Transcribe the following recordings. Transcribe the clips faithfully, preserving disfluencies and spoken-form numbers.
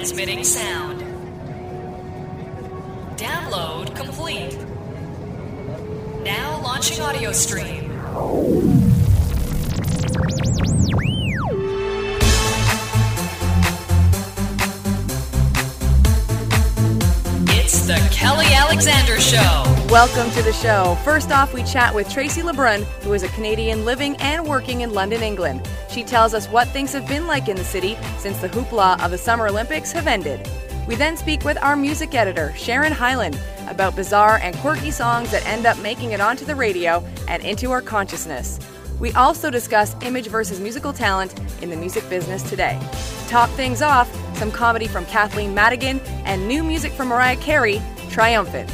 Transmitting sound. Download complete. Now launching audio stream. It's the Kelly Alexander Show. Welcome to the show. First off, we chat with Tracy LeBrun, who is a Canadian living and working in London, England. She tells us what things have been like in the city since the hoopla of the Summer Olympics have ended. We then speak with our music editor, Sharon Hyland, about bizarre and quirky songs that end up making it onto the radio and into our consciousness. We also discuss image versus musical talent in the music business today. To top things off, some comedy from Kathleen Madigan and new music from Mariah Carey, Triumphant.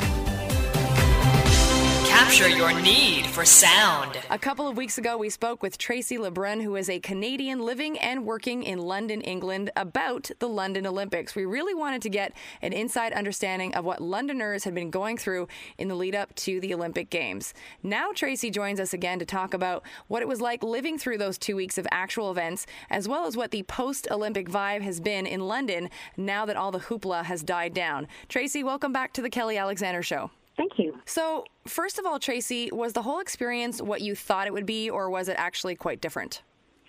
Capture your need for sound. A couple of weeks ago, we spoke with Tracy LeBrun, who is a Canadian living and working in London, England, about the London Olympics. We really wanted to get an inside understanding of what Londoners had been going through in the lead up to the Olympic Games. Now Tracy joins us again to talk about what it was like living through those two weeks of actual events, as well as what the post-Olympic vibe has been in London now that all the hoopla has died down. Tracy, welcome back to the Kelly Alexander Show. Thank you. So, first of all, Tracy, was the whole experience what you thought it would be, or was it actually quite different?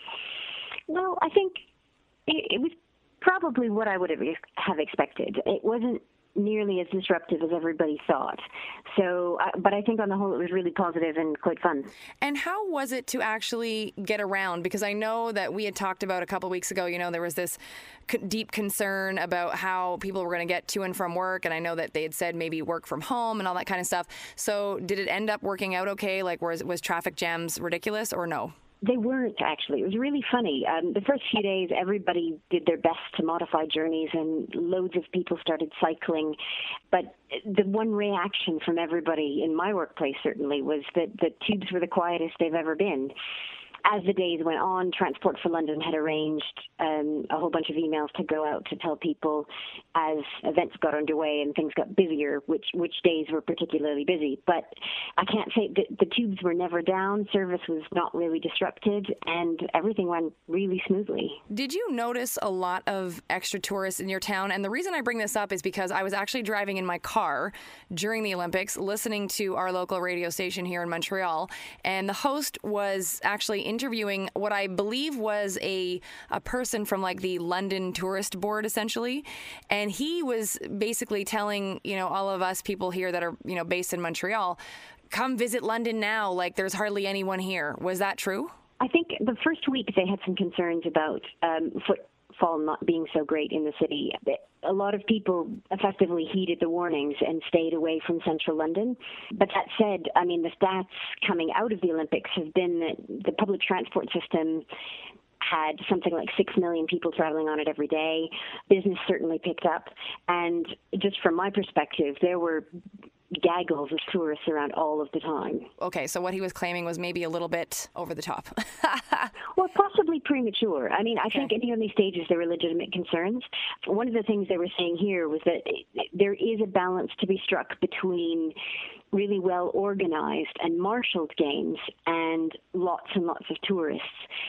Well, I think it, it was probably what I would have, have expected. It wasn't nearly as disruptive as everybody thought. So, uh, but I think on the whole it was really positive and quite fun. And how was it to actually get around? Because I know that we had talked about a couple weeks ago, you know, there was this c- deep concern about how people were going to get to and from work. And I know that they had said maybe work from home and all that kind of stuff. So did it end up working out okay? Like, was, was traffic jams ridiculous or no? They weren't, actually. It was really funny. Um, the first few days, everybody did their best to modify journeys, and loads of people started cycling. But the one reaction from everybody in my workplace, certainly, was that the tubes were the quietest they've ever been. As the days went on, Transport for London had arranged um, a whole bunch of emails to go out to tell people as events got underway and things got busier, which which days were particularly busy. But I can't say that the tubes were never down, service was not really disrupted, and everything went really smoothly. Did you notice a lot of extra tourists in your town? And the reason I bring this up is because I was actually driving in my car during the Olympics, listening to our local radio station here in Montreal, and the host was actually interviewing what I believe was a a person from like the London Tourist Board, essentially. And he was basically telling, you know, all of us people here that are, you know, based in Montreal, come visit London now, like there's hardly anyone here. Was that true? I think the first week they had some concerns about um, footfall not being so great in the city. A lot of people effectively heeded the warnings and stayed away from central London. But that said, I mean, the stats coming out of the Olympics have been that the public transport system had something like six million people traveling on it every day. Business certainly picked up. And just from my perspective, there were gaggles of tourists around all of the time. Okay, so what he was claiming was maybe a little bit over the top. Well, possibly premature. I mean, I okay. think in the early stages there were legitimate concerns. One of the things they were saying here was that there is a balance to be struck between really well organized and marshaled games and lots and lots of tourists.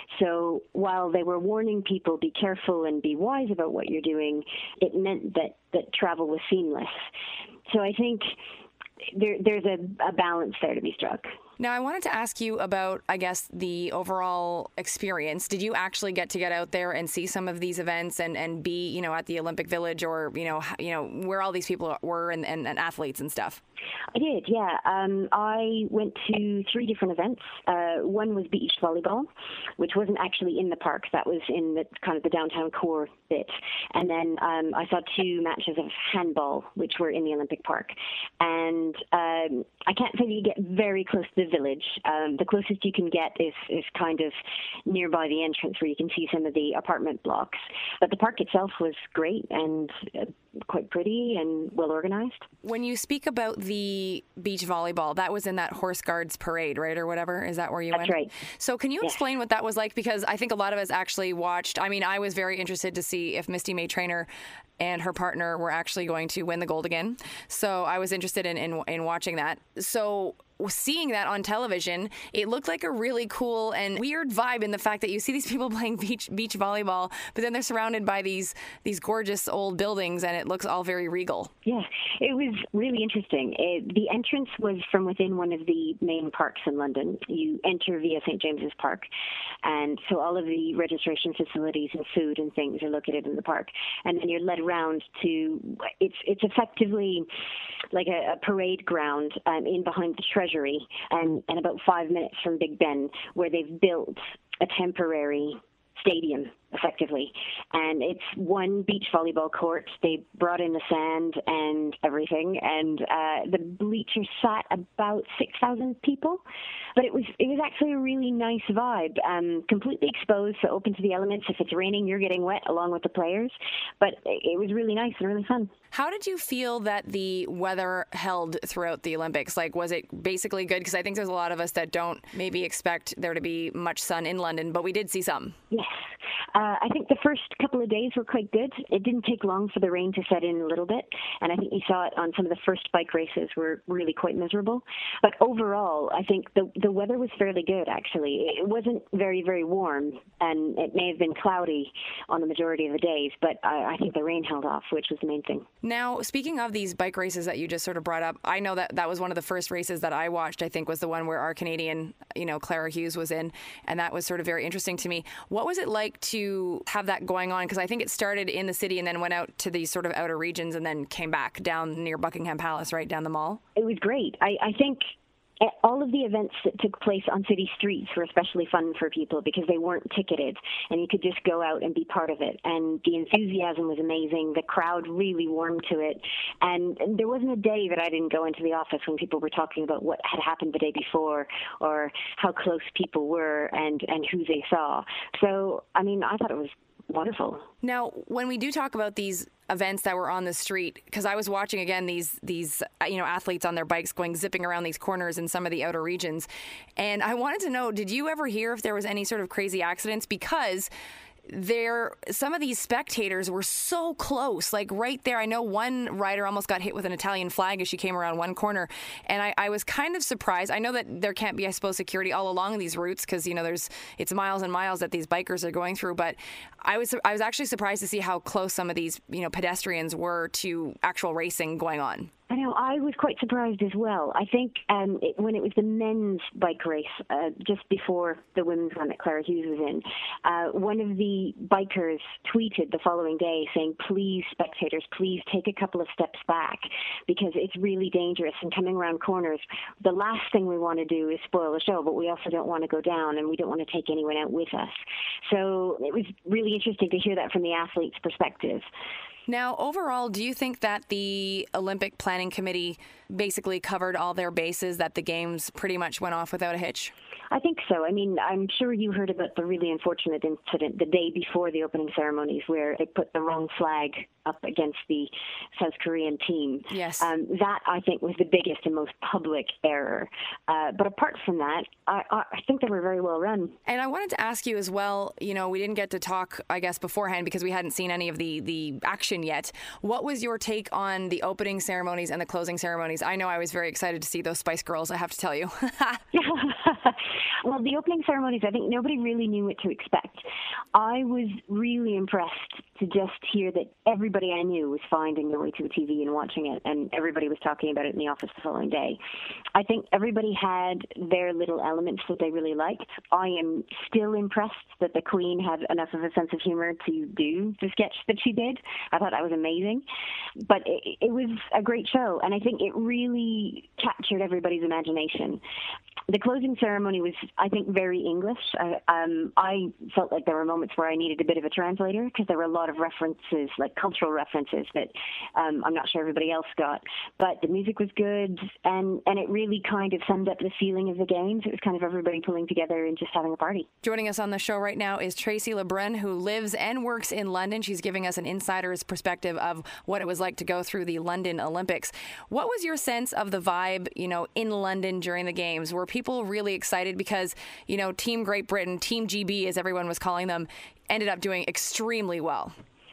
So while they were warning people, be careful and be wise about what you're doing, it meant that, that travel was seamless. So I think there, there's a, a balance there to be struck. Now, I wanted to ask you about, I guess, the overall experience. Did you actually get to get out there and see some of these events and, and be, you know, at the Olympic Village or, you know, you know where all these people were and, and, and athletes and stuff? I did, yeah. Um, I went to three different events. Uh, one was beach volleyball, which wasn't actually in the park. That was in the kind of the downtown core bit. And then um, I saw two matches of handball, which were in the Olympic Park. And um, I can't say that you get very close to the village. Um, the closest you can get is, is kind of nearby the entrance where you can see some of the apartment blocks. But the park itself was great and uh, quite pretty and well organized. When you speak about the beach volleyball, that was in that Horse Guards parade, right, or whatever? Is that where you That's went? That's right. So can you yes. explain what that was like? Because I think a lot of us actually watched. I mean, I was very interested to see if Misty May Trainer and her partner were actually going to win the gold again. So I was interested in, in, in watching that. So seeing that on television, it looked like a really cool and weird vibe in the fact that you see these people playing beach beach volleyball, but then they're surrounded by these these gorgeous old buildings, and it looks all very regal. Yeah, it was really interesting. It, the entrance was from within one of the main parks in London. You enter via Saint James's Park, and so all of the registration facilities and food and things are located in the park. And then you're led around to, it's it's effectively like a, a parade ground um, in behind the Treasury, and, and about five minutes from Big Ben, where they've built a temporary stadium, effectively. And it's one beach volleyball court. They brought in the sand and everything, and uh, the bleachers sat about six thousand people. But it was it was actually a really nice vibe, um, completely exposed, so open to the elements. If it's raining, you're getting wet along with the players. But it was really nice and really fun. How did you feel that the weather held throughout the Olympics? Like, was it basically good? Because I think there's a lot of us that don't maybe expect there to be much sun in London, but we did see some. Yes. Uh, I think the first couple of days were quite good. It didn't take long for the rain to set in a little bit, and I think you saw it on some of the first bike races were really quite miserable. But overall, I think the the weather was fairly good, actually. It wasn't very, very warm, and it may have been cloudy on the majority of the days, but I, I think the rain held off, which was the main thing. Now, speaking of these bike races that you just sort of brought up, I know that that was one of the first races that I watched, I think, was the one where our Canadian, you know, Clara Hughes was in, and that was sort of very interesting to me. What was it like to have that going on? Because I think it started in the city and then went out to these sort of outer regions and then came back down near Buckingham Palace, right down the mall. It was great. I, I think all of the events that took place on city streets were especially fun for people because they weren't ticketed, and you could just go out and be part of it. And the enthusiasm was amazing. The crowd really warmed to it. And there wasn't a day that I didn't go into the office when people were talking about what had happened the day before or how close people were and, and who they saw. So, I mean, I thought it was wonderful. Now, when we do talk about these events that were on the street, because I was watching again these these you know athletes on their bikes going zipping around these corners in some of the outer regions, and I wanted to know, did you ever hear if there was any sort of crazy accidents? Because there, some of these spectators were so close, like right there. I know one rider almost got hit with an Italian flag as she came around one corner, and I, I was kind of surprised. I know that there can't be, I suppose, security all along these routes because you know there's it's miles and miles that these bikers are going through. But I was I was actually surprised to see how close some of these you know pedestrians were to actual racing going on. I know, I was quite surprised as well. I think um, it, when it was the men's bike race, uh, just before the women's one that Clara Hughes was in, uh, one of the bikers tweeted the following day saying, please, spectators, please take a couple of steps back because it's really dangerous and coming around corners. The last thing we want to do is spoil the show, but we also don't want to go down and we don't want to take anyone out with us. So it was really interesting to hear that from the athlete's perspective. Now, overall, do you think that the Olympic Planning Committee basically covered all their bases, that the games pretty much went off without a hitch? I think so. I mean, I'm sure you heard about the really unfortunate incident the day before the opening ceremonies where they put the wrong flag up against the South Korean team. Yes. Um, that, I think, was the biggest and most public error. Uh, but apart from that, I, I think they were very well run. And I wanted to ask you as well, you know, we didn't get to talk, I guess, beforehand because we hadn't seen any of the, the action yet. What was your take on the opening ceremonies and the closing ceremonies? I know I was very excited to see those Spice Girls, I have to tell you. Well, the opening ceremonies, I think nobody really knew what to expect. I was really impressed to just hear that everybody I knew was finding their way to the T V and watching it, and everybody was talking about it in the office the following day. I think everybody had their little elements that they really liked. I am still impressed that the Queen had enough of a sense of humor to do the sketch that she did. I thought that was amazing. But it, it was a great show, and I think it really captured everybody's imagination. The closing ceremony was, I think, very English. I, um, I felt like there were moments where I needed a bit of a translator because there were a lot of references, like cultural references that um, I'm not sure everybody else got. But the music was good, and, and it really kind of summed up the feeling of the games. It was kind of everybody pulling together and just having a party. Joining us on the show right now is Tracy LeBrun, who lives and works in London. She's giving us an insider's perspective of what it was like to go through the London Olympics. What was your sense of the vibe, you know, in London during the games? Were people really excited because, you know, Team Great Britain, Team G B, as everyone was calling them, ended up doing extremely well?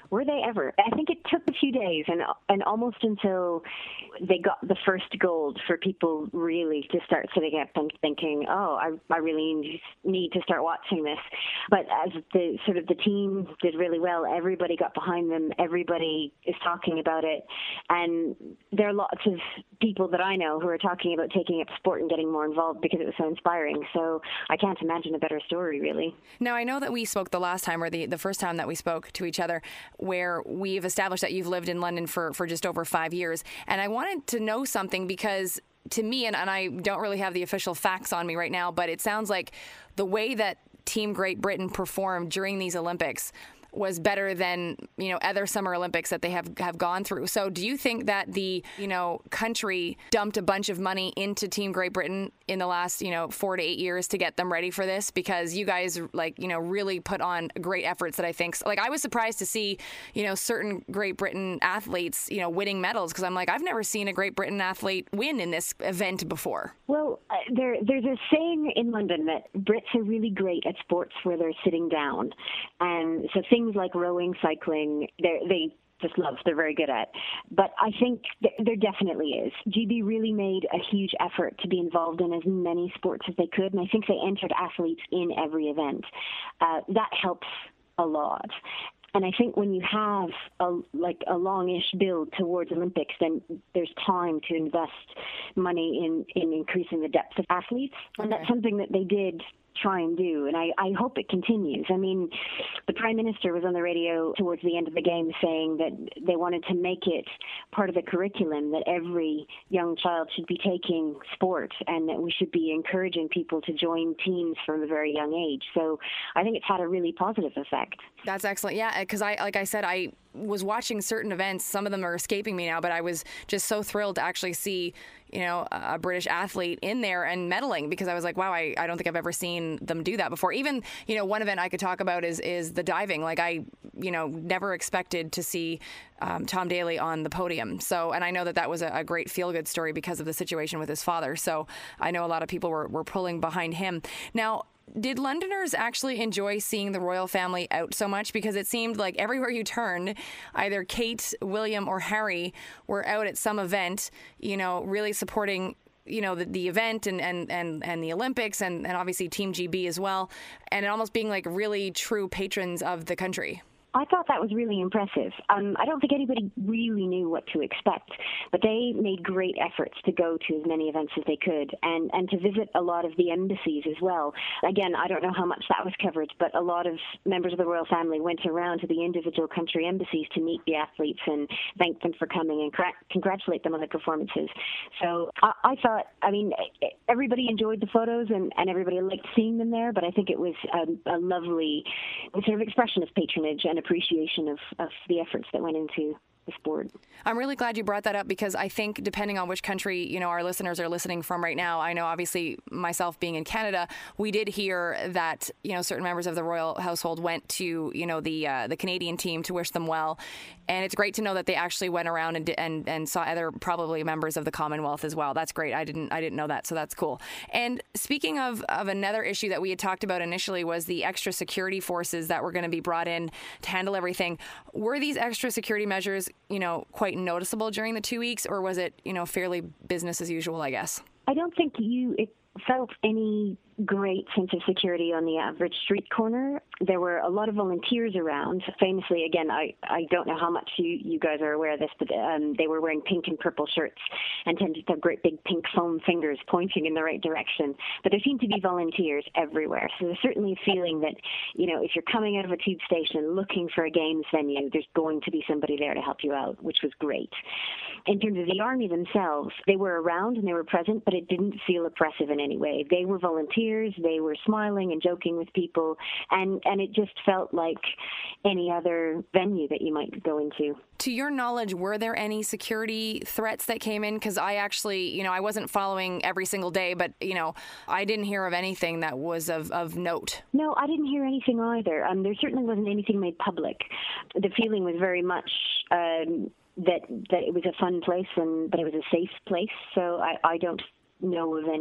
Were they ever? I think it took a few days and and almost until they got the first gold for people really to start sitting up and thinking, oh, I, I really need to start watching this. But as the sort of the team did really well, everybody got behind them, everybody is talking about it, and there are lots of people that I know who are talking about taking up sport and getting more involved because it was so inspiring. So I can't imagine a better story, really. Now, I know that we spoke the last time, or the, the first time that we spoke to each other, where we've established that you've lived in London for, for just over five years. And I wanted to know something because to me, and, and I don't really have the official facts on me right now, but it sounds like the way that Team Great Britain performed during these Olympics was better than, you know, other Summer Olympics that they have, have gone through. So do you think that the, you know, country dumped a bunch of money into Team Great Britain in the last, you know, four to eight years to get them ready for this? Because you guys, like, you know, really put on great efforts that I think, like, I was surprised to see, you know, certain Great Britain athletes, you know, winning medals, because I'm like, I've never seen a Great Britain athlete win in this event before. Well, uh, there, there's a saying in London that Brits are really great at sports where they're sitting down. And so things like rowing, cycling, they just love, they're very good at. But I think th- there definitely is. G B really made a huge effort to be involved in as many sports as they could, and I think they entered athletes in every event. Uh, that helps a lot. And I think when you have a, like a longish build towards Olympics, then there's time to invest money in, in increasing the depth of athletes. And Okay. that's something that they did try and do, and I, I hope it continues. I mean, the Prime Minister was on the radio towards the end of the game saying that they wanted to make it part of the curriculum, that every young child should be taking sport and that we should be encouraging people to join teams from a very young age. So I think it's had a really positive effect. That's excellent. Yeah, because I, like I said, I was watching certain events. Some of them are escaping me now, but I was just so thrilled to actually see, you know, a British athlete in there and medaling, because I was like, wow, I, I don't think I've ever seen them do that before. Even, you know, one event I could talk about is is the diving. Like I, you know, never expected to see um, Tom Daley on the podium. So, and I know that that was a, a great feel-good story because of the situation with his father. So I know a lot of people were, were pulling behind him. Now, did Londoners actually enjoy seeing the royal family out so much? Because it seemed like everywhere you turned, either Kate, William, or Harry were out at some event, you know, really supporting, you know, the, the event and, and, and, and the Olympics and, and obviously Team G B as well, and almost being like really true patrons of the country. I thought that was really impressive. Um, I don't think anybody really knew what to expect, but they made great efforts to go to as many events as they could and, and to visit a lot of the embassies as well. Again, I don't know how much that was covered, but a lot of members of the royal family went around to the individual country embassies to meet the athletes and thank them for coming and cra- congratulate them on their performances. So I, I thought, I mean, everybody enjoyed the photos and, and everybody liked seeing them there, but I think it was a, a lovely sort of expression of patronage and appreciation of, of the efforts that went into the sport. I'm really glad you brought that up, because I think depending on which country, you know, our listeners are listening from right now, I know obviously myself being in Canada, we did hear that, you know, certain members of the royal household went to, you know, the uh, the Canadian team to wish them well. And it's great to know that they actually went around and and, and saw other probably members of the Commonwealth as well. That's great. I didn't I didn't know that. So that's cool. And speaking of, of another issue that we had talked about initially was the extra security forces that were going to be brought in to handle everything. Were these extra security measures, you know, quite noticeable during the two weeks, or was it, you know, fairly business as usual, I guess? I don't think you felt any great sense of security on the average street corner. There were a lot of volunteers around. Famously, again, I, I don't know how much you, you guys are aware of this, but um, they were wearing pink and purple shirts and tended to have great big pink foam fingers pointing in the right direction. But there seemed to be volunteers everywhere. So there's certainly a feeling that, you know, if you're coming out of a tube station looking for a games venue, there's going to be somebody there to help you out, which was great. In terms of the army themselves, they were around and they were present, but it didn't feel oppressive in any way. They were volunteers. They were smiling and joking with people, and, and it just felt like any other venue that you might go into. To your knowledge, were there any security threats that came in? Because I actually, you know, I wasn't following every single day, but, you know, I didn't hear of anything that was of, of note. No, I didn't hear anything either. Um, there certainly wasn't anything made public. The feeling was very much um, that that it was a fun place and that it was a safe place, so I, I don't know of any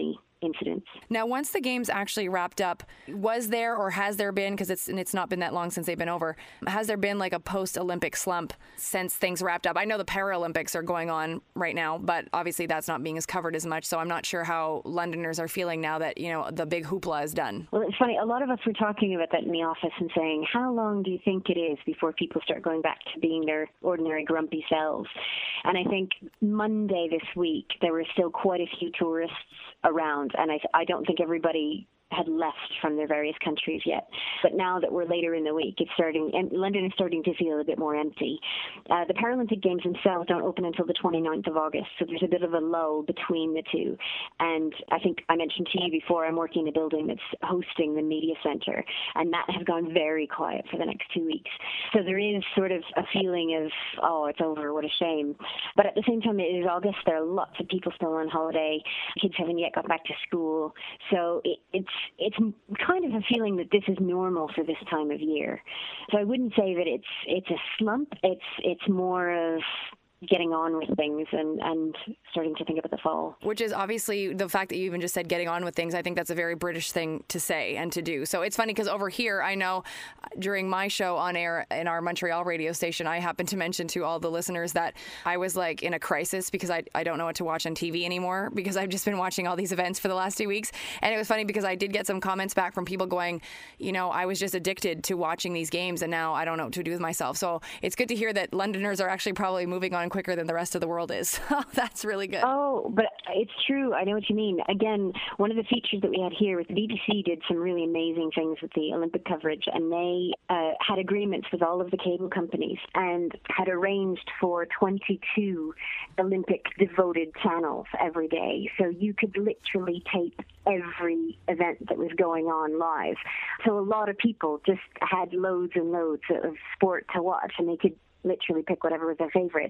incidents. Now, once the games actually wrapped up, was there or has there been, because it's, it's not been that long since they've been over, has there been like a post-Olympic slump since things wrapped up? I know the Paralympics are going on right now, but obviously that's not being as covered as much, so I'm not sure how Londoners are feeling now that, you know, the big hoopla is done. Well, it's funny. A lot of us were talking about that in the office and saying, how long do you think it is before people start going back to being their ordinary grumpy selves? And I think Monday this week, there were still quite a few tourists around, and I, I don't think everybody had left from their various countries yet. But now that we're later in the week, it's starting, and London is starting to feel a bit more empty. Uh, the Paralympic Games themselves don't open until the twenty-ninth of August, so there's a bit of a lull between the two. And I think I mentioned to you before, I'm working in a building that's hosting the media center, and that has gone very quiet for the next two weeks. So there is sort of a feeling of, oh, it's over, what a shame. But at the same time, it is August. There are lots of people still on holiday. Kids haven't yet got back to school. So it, it's It's kind of a feeling that this is normal for this time of year. So I wouldn't say that it's it's a slump. It's it's more of getting on with things and, and starting to think about the fall. Which is obviously the fact that you even just said getting on with things. I think that's a very British thing to say and to do. So it's funny because over here, I know during my show on air in our Montreal radio station, I happened to mention to all the listeners that I was like in a crisis because I, I don't know what to watch on T V anymore because I've just been watching all these events for the last two weeks. And it was funny because I did get some comments back from people going, you know, I was just addicted to watching these games and now I don't know what to do with myself. So it's good to hear that Londoners are actually probably moving on quicker than the rest of the world is. That's really good. Oh, but it's true. I know what you mean. Again, one of the features that we had here with the B B C did some really amazing things with the Olympic coverage, and they uh, had agreements with all of the cable companies and had arranged for twenty-two Olympic devoted channels every day. So you could literally tape every event that was going on live. So a lot of people just had loads and loads of sport to watch, and they could literally pick whatever was their favorite.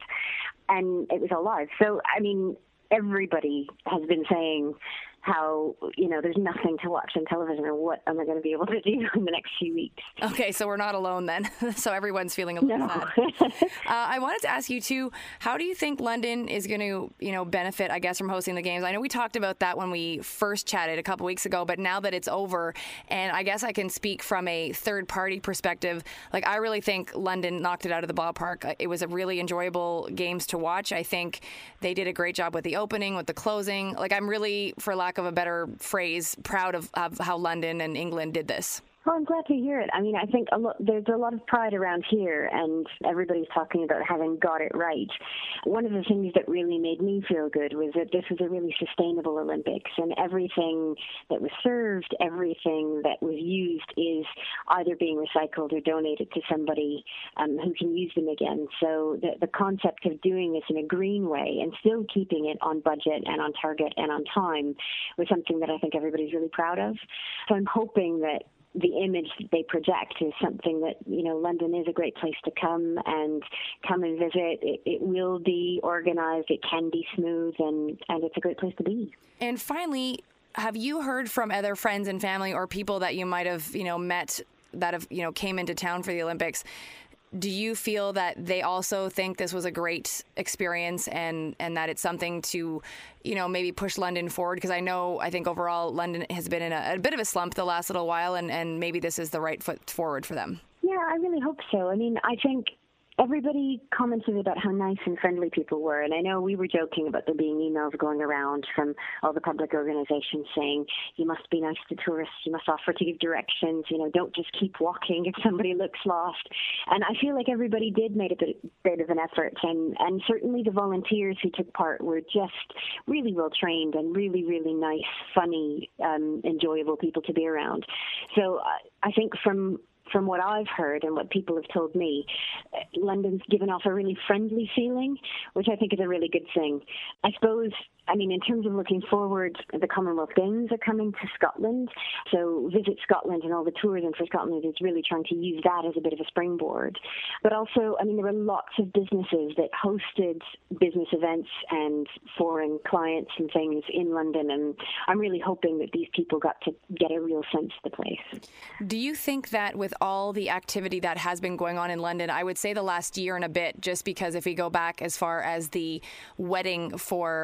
And it was all live. So, I mean, everybody has been saying how, you know, there's nothing to watch on television, or what am I going to be able to do in the next few weeks? Okay, so we're not alone then. So everyone's feeling a little no. sad. uh, I wanted to ask you, too, how do you think London is going to, you know, benefit, I guess, from hosting the games? I know we talked about that when we first chatted a couple weeks ago, but now that it's over, and I guess I can speak from a third-party perspective, like, I really think London knocked it out of the ballpark. It was a really enjoyable games to watch. I think they did a great job with the opening, with the closing. Like, I'm really, for lack of a better phrase, proud of, of how London and England did this. Well, I'm glad to hear it. I mean, I think a lot, there's a lot of pride around here, and everybody's talking about having got it right. One of the things that really made me feel good was that this was a really sustainable Olympics, and everything that was served, everything that was used is either being recycled or donated to somebody um, who can use them again. So the, the concept of doing this in a green way and still keeping it on budget and on target and on time was something that I think everybody's really proud of. So I'm hoping that the image that they project is something that, you know, London is a great place to come and come and visit. It, it will be organized, it can be smooth, and, and it's a great place to be. And finally, have you heard from other friends and family or people that you might have, you know, met that have, you know, came into town for the Olympics? Do you feel that they also think this was a great experience and, and that it's something to, you know, maybe push London forward? Because I know, I think overall London has been in a, a bit of a slump the last little while, and, and maybe this is the right foot forward for them. Yeah, I really hope so. I mean, I think everybody commented about how nice and friendly people were, and I know we were joking about there being emails going around from all the public organizations saying, you must be nice to tourists, you must offer to give directions, you know, don't just keep walking if somebody looks lost. And I feel like everybody did make a bit, bit of an effort, and, and certainly the volunteers who took part were just really well trained and really, really nice, funny, um, enjoyable people to be around. So uh, I think from From what I've heard and what people have told me, London's given off a really friendly feeling, which I think is a really good thing. I suppose, I mean, in terms of looking forward, the Commonwealth Games are coming to Scotland. So Visit Scotland and all the tourism for Scotland is really trying to use that as a bit of a springboard. But also, I mean, there were lots of businesses that hosted business events and foreign clients and things in London. And I'm really hoping that these people got to get a real sense of the place. Do you think that with all the activity that has been going on in London, I would say the last year and a bit, just because if we go back as far as the wedding for Prince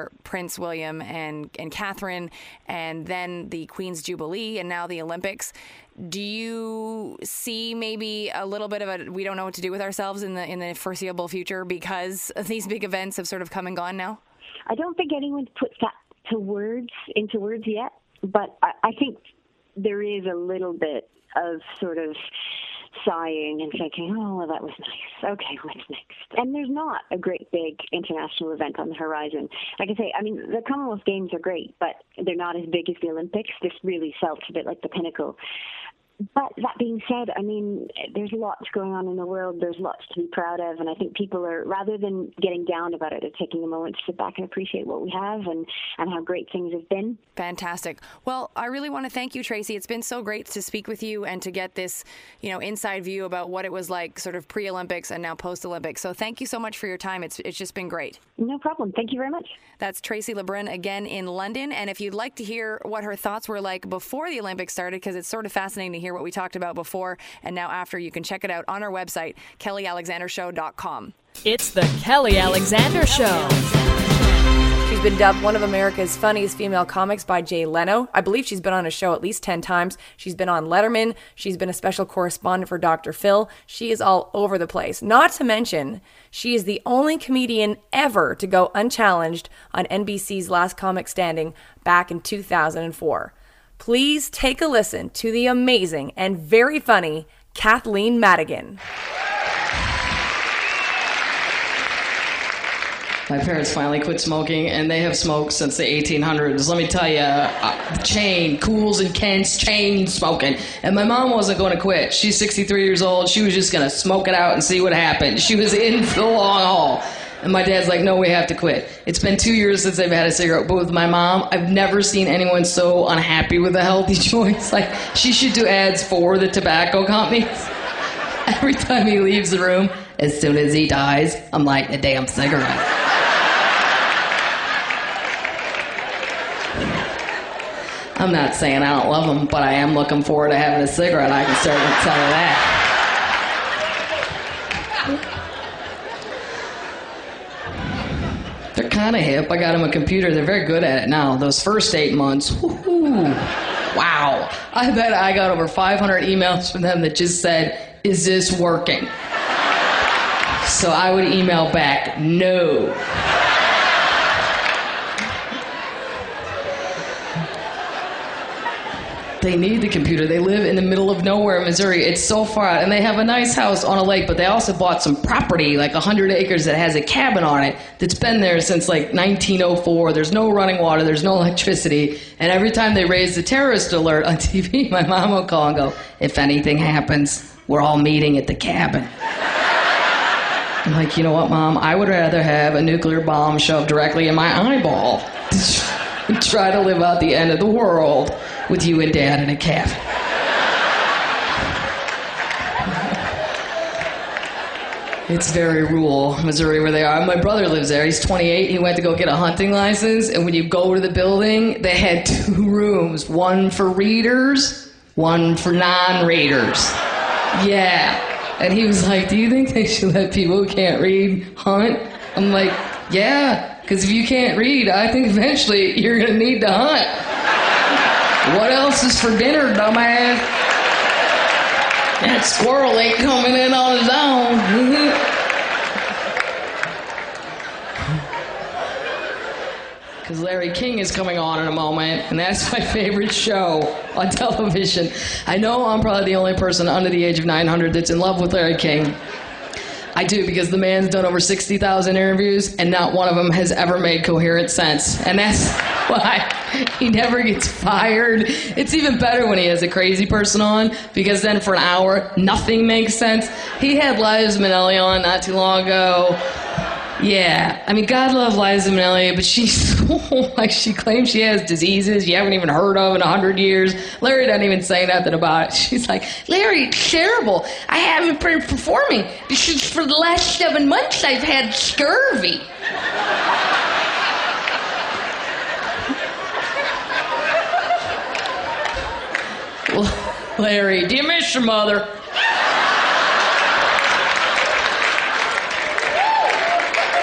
Prince William and, and Catherine, and then the Queen's Jubilee, and now the Olympics. Do you see maybe a little bit of a, we don't know what to do with ourselves in the in the foreseeable future because these big events have sort of come and gone now? I don't think anyone's put that to words, into words yet, but I, I think there is a little bit of sort of sighing and thinking, oh, well, that was nice. Okay, what's next? And there's not a great big international event on the horizon. Like I say, I mean, the Commonwealth Games are great, but they're not as big as the Olympics. This really felt a bit like the pinnacle. But that being said, I mean, there's lots going on in the world. There's lots to be proud of. And I think people are, rather than getting down about it, are taking a moment to sit back and appreciate what we have and, and how great things have been. Fantastic. Well, I really want to thank you, Tracy. It's been so great to speak with you and to get this, you know, inside view about what it was like sort of pre-Olympics and now post-Olympics. So thank you so much for your time. It's it's just been great. No problem. Thank you very much. That's Tracy Lebrun again in London. And if you'd like to hear what her thoughts were like before the Olympics started, because it's sort of fascinating to hear what we talked about before and now after, you can check it out on our website, kelly alexander show dot com. It's the Kelly Alexander Show. She's been dubbed one of America's funniest female comics by Jay Leno. I believe she's been on a show at least ten times. She's been on Letterman. She's been a special correspondent for Doctor Phil. She is all over the place. Not to mention, she is the only comedian ever to go unchallenged on N B C's Last Comic Standing back in two thousand four. Please take a listen to the amazing and very funny Kathleen Madigan. My parents finally quit smoking, and they have smoked since the eighteen hundreds. Let me tell you, uh, chain, Cools and Kent's chain smoking. And my mom wasn't going to quit. She's sixty-three years old. She was just going to smoke it out and see what happened. She was in for the long haul. And my dad's like, no, we have to quit. It's been two years since I've had a cigarette, but with my mom, I've never seen anyone so unhappy with a healthy choice. Like, she should do ads for the tobacco companies. Every time he leaves the room, as soon as he dies, I'm like, a damn cigarette. I'm not saying I don't love him, but I am looking forward to having a cigarette. I can certainly tell you that. They're kind of hip. I got them a computer. They're very good at it now. Those first eight months, whoo-hoo, wow. I bet I got over five hundred emails from them that just said, is this working? So I would email back, no. They need the computer. They live in the middle of nowhere, Missouri. It's so far out. And they have a nice house on a lake, but they also bought some property, like one hundred acres that has a cabin on it that's been there since like nineteen oh four. There's no running water. There's no electricity. And every time they raise the terrorist alert on T V, my mom will call and go, if anything happens, we're all meeting at the cabin. I'm like, you know what, Mom? I would rather have a nuclear bomb shoved directly in my eyeball than try to live out the end of the world with you and Dad in a cabin. It's very rural, Missouri, where they are. My brother lives there. He's twenty-eight. He went to go get a hunting license, and when you go to the building, they had two rooms, one for readers, one for non-readers. Yeah. And he was like, do you think they should let people who can't read hunt? I'm like, yeah, because if you can't read, I think eventually you're going to need to hunt. What else is for dinner, dumbass? That squirrel ain't coming in on his own. Because Larry King is coming on in a moment, and that's my favorite show on television. I know I'm probably the only person under the age of nine hundred that's in love with Larry King. I do, because the man's done over sixty thousand interviews, and not one of them has ever made coherent sense. And that's why he never gets fired. It's even better when he has a crazy person on, because then for an hour, nothing makes sense. He had Liza Minnelli on not too long ago. Yeah, I mean, God love Liza Minnelli, but she's like, she claims she has diseases you haven't even heard of in a hundred years. Larry doesn't even say nothing about it. She's like, Larry, it's terrible. I haven't been performing because for the last seven months I've had scurvy. Larry, do you miss your mother?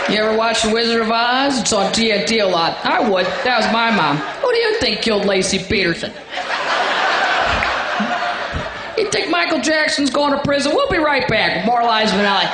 You ever watch The Wizard of Oz? It's on T N T a lot. I would. That was my mom. Who do you think killed Lacey Peterson? You think Michael Jackson's going to prison? We'll be right back with more Liza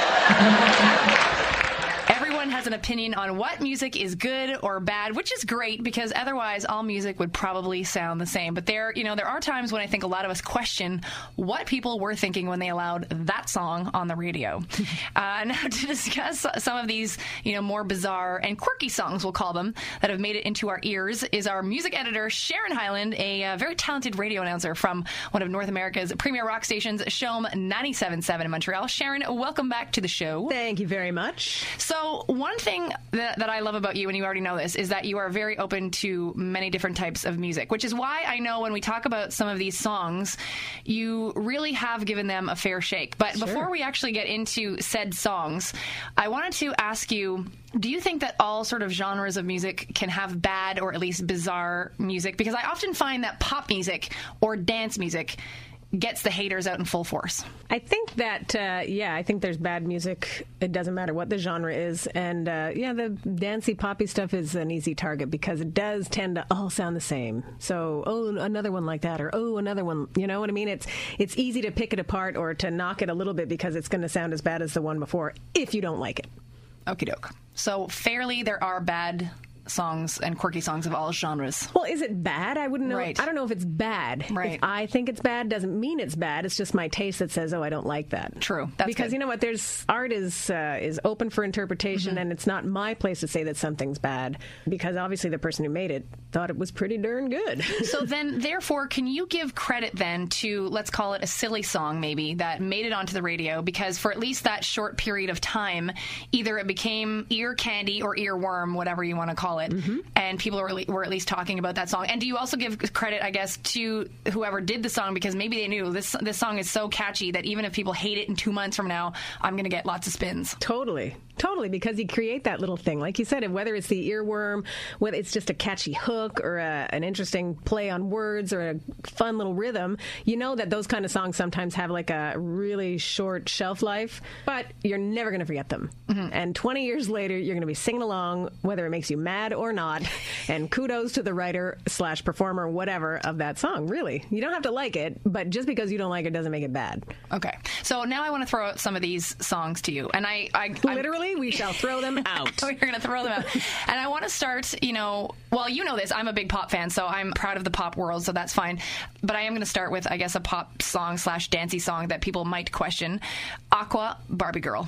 Minnelli. Everyone has an opinion on what music is good or bad, which is great because otherwise all music would probably sound the same. But there, you know, there are times when I think a lot of us question what people were thinking when they allowed that song on the radio. uh, now, to discuss some of these, you know, more bizarre and quirky songs, we'll call them, that have made it into our ears, is our music editor Sharon Hyland, a uh, very talented radio announcer from one of North America's premier rock stations, Shom ninety-seven point seven in Montreal. Sharon, welcome back to the show. Thank you very much. So one thing that, that I love about you, and you already know this, is that you are very open to many different types of music, which is why I know when we talk about some of these songs, you really have given them a fair shake. But Sure. before we actually get into said songs, I wanted to ask you, do you think that all sort of genres of music can have bad or at least bizarre music? Because I often find that pop music or dance music gets the haters out in full force. I think that, uh, yeah, I think there's bad music. It doesn't matter what the genre is. And, uh, yeah, the dancey, poppy stuff is an easy target because it does tend to all sound the same. So, oh, another one like that, or, oh, another one. You know what I mean? It's it's easy to pick it apart or to knock it a little bit because it's going to sound as bad as the one before if you don't like it. Okie doke. So, fairly, there are bad songs and quirky songs of all genres. Well, is it bad? I wouldn't know. Right. I don't know if it's bad. Right. If I think it's bad doesn't mean it's bad. It's just my taste that says, oh, I don't like that. True. That's because good. you know what? There's art is uh, is open for interpretation, mm-hmm. and it's not my place to say that something's bad because obviously the person who made it thought it was pretty darn good. So then, therefore, can you give credit then to, let's call it a silly song maybe, that made it onto the radio because for at least that short period of time, either it became ear candy or earworm, whatever you want to call it, mm-hmm. and people were, were at least talking about that song. And do you also give credit, I guess, to whoever did the song because maybe they knew this this song is so catchy that even if people hate it in two months from now, I'm going to get lots of spins. Totally. Totally, because you create that little thing. Like you said, whether it's the earworm, whether it's just a catchy hook or a, an interesting play on words or a fun little rhythm, you know that those kind of songs sometimes have like a really short shelf life, but you're never going to forget them. Mm-hmm. And twenty years later, you're going to be singing along, whether it makes you mad or not. And kudos to the writer slash performer, whatever, of that song, really. You don't have to like it, but just because you don't like it doesn't make it bad. Okay. So now I want to throw out some of these songs to you. And I... I Literally? We shall throw them out. We're going to throw them out. And I want to start, you know, well, you know this. I'm a big pop fan, so I'm proud of the pop world, so that's fine. But I am going to start with, I guess, a pop song slash dancey song that people might question. Aqua, Barbie Girl.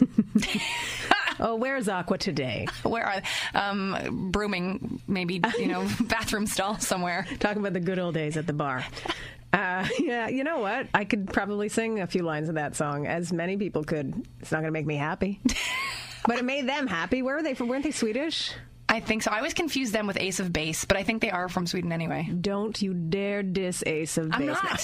Oh, where's Aqua today? Where are they? Um, brooming, maybe, you know, bathroom stall somewhere. Talking about the good old days at the bar. Uh, yeah, you know what? I could probably sing a few lines of that song, as many people could. It's not going to make me happy. But it made them happy. Where were they from? Weren't they Swedish? I think so. I always confuse them with Ace of Base, but I think they are from Sweden anyway. Don't you dare diss Ace of Base. I'm not.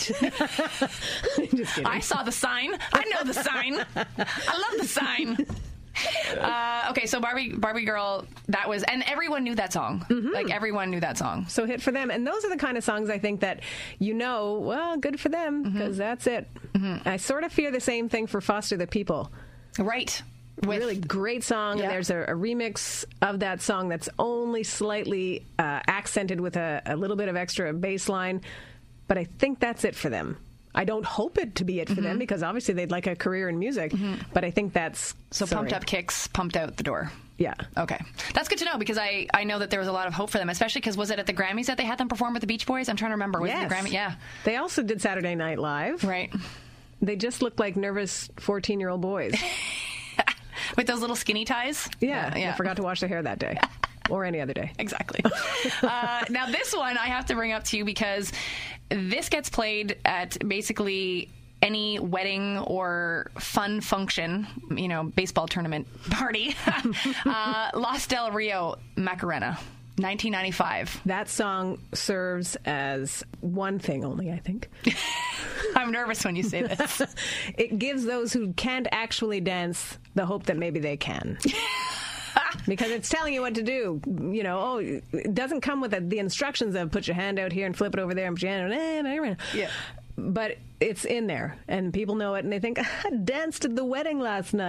Just kidding. I saw the sign. I know the sign. I love the sign. Uh, okay, so Barbie Barbie Girl, that was, and everyone knew that song. Mm-hmm. Like, everyone knew that song. So hit for them. And those are the kind of songs I think that, you know, well, good for them, because mm-hmm. that's it. Mm-hmm. I sort of fear the same thing for Foster the People. Right. With, really great song, yeah. And there's a, a remix of that song that's only slightly uh, accented with a, a little bit of extra bass line, but I think that's it for them. I don't hope it to be it for mm-hmm. them, because obviously they'd like a career in music, mm-hmm. but I think that's... So sorry. Pumped Up Kicks, pumped out the door. Yeah. Okay. That's good to know, because I, I know that there was a lot of hope for them, especially because was it at the Grammys that they had them perform with the Beach Boys? I'm trying to remember. Was yes. it the Grammy? Yeah. They also did Saturday Night Live. Right. They just looked like nervous fourteen-year-old boys. With those little skinny ties? Yeah. Uh, yeah. I forgot to wash their hair that day. Or any other day. Exactly. uh, now, this one I have to bring up to you because this gets played at basically any wedding or fun function, you know, baseball tournament party. uh, Los Del Rio, Macarena, nineteen ninety-five. That song serves as one thing only, I think. I'm nervous when you say this. It gives those who can't actually dance the hope that maybe they can. Because it's telling you what to do. You know, oh, it doesn't come with the, the instructions of put your hand out here and flip it over there and put your hand out. Yeah. But it's in there, and people know it, and they think, I danced at the wedding last night.